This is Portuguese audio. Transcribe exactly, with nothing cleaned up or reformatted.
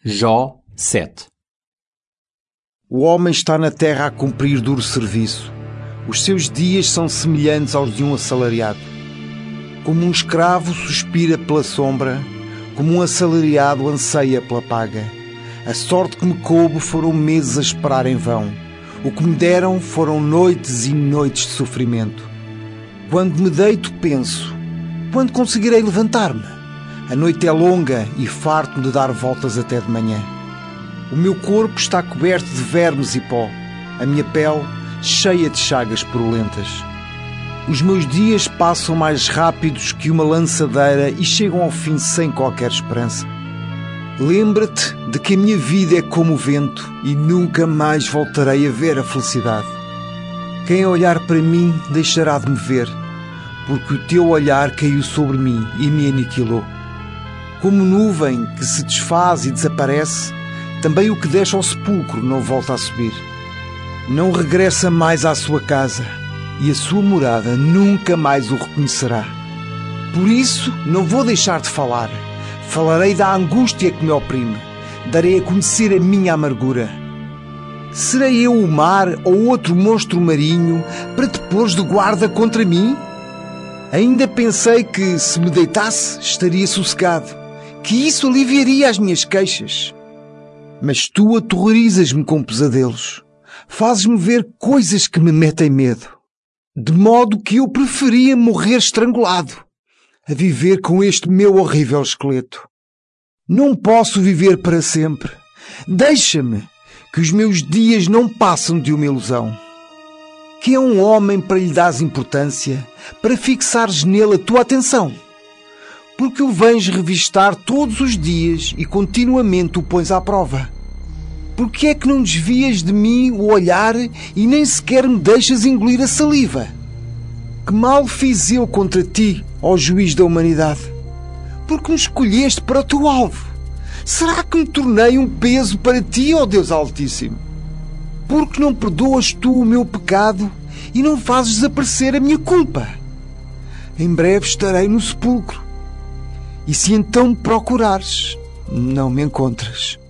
Jó sete. O homem está na terra a cumprir duro serviço. Os seus dias são semelhantes aos de um assalariado. Como um escravo suspira pela sombra, como um assalariado anseia pela paga. A sorte que me coube foram meses a esperar em vão. O que me deram foram noites e noites de sofrimento. Quando me deito, penso: quando conseguirei levantar-me? A noite é longa e farto de dar voltas até de manhã. O meu corpo está coberto de vermes e pó, a minha pele cheia de chagas purulentas. Os meus dias passam mais rápidos que uma lançadeira e chegam ao fim sem qualquer esperança. Lembra-te de que a minha vida é como o vento e nunca mais voltarei a ver a felicidade. Quem olhar para mim deixará de me ver, porque o teu olhar caiu sobre mim e me aniquilou. Como nuvem que se desfaz e desaparece, também o que desce ao sepulcro não volta a subir. Não regressa mais à sua casa, e a sua morada nunca mais o reconhecerá. Por isso não vou deixar de falar. Falarei da angústia que me oprime. Darei a conhecer a minha amargura. Serei eu o mar ou outro monstro marinho para te pôres de guarda contra mim? Ainda pensei que, se me deitasse, estaria sossegado, que isso aliviaria as minhas queixas. Mas tu aterrorizas-me com pesadelos. Fazes-me ver coisas que me metem medo. De modo que eu preferia morrer estrangulado a viver com este meu horrível esqueleto. Não posso viver para sempre. Deixa-me, que os meus dias não passam de uma ilusão. Que é um homem para lhe dares importância, para fixares nele a tua atenção? Porque o vens revistar todos os dias e continuamente o pões à prova. Porque é que não desvias de mim o olhar e nem sequer me deixas engolir a saliva? Que mal fiz eu contra ti, ó juiz da humanidade? Porque me escolheste para o teu alvo. Será que me tornei um peso para ti, ó Deus Altíssimo? Porque não perdoas tu o meu pecado e não fazes desaparecer a minha culpa? Em breve estarei no sepulcro. E se então me procurares, não me encontras.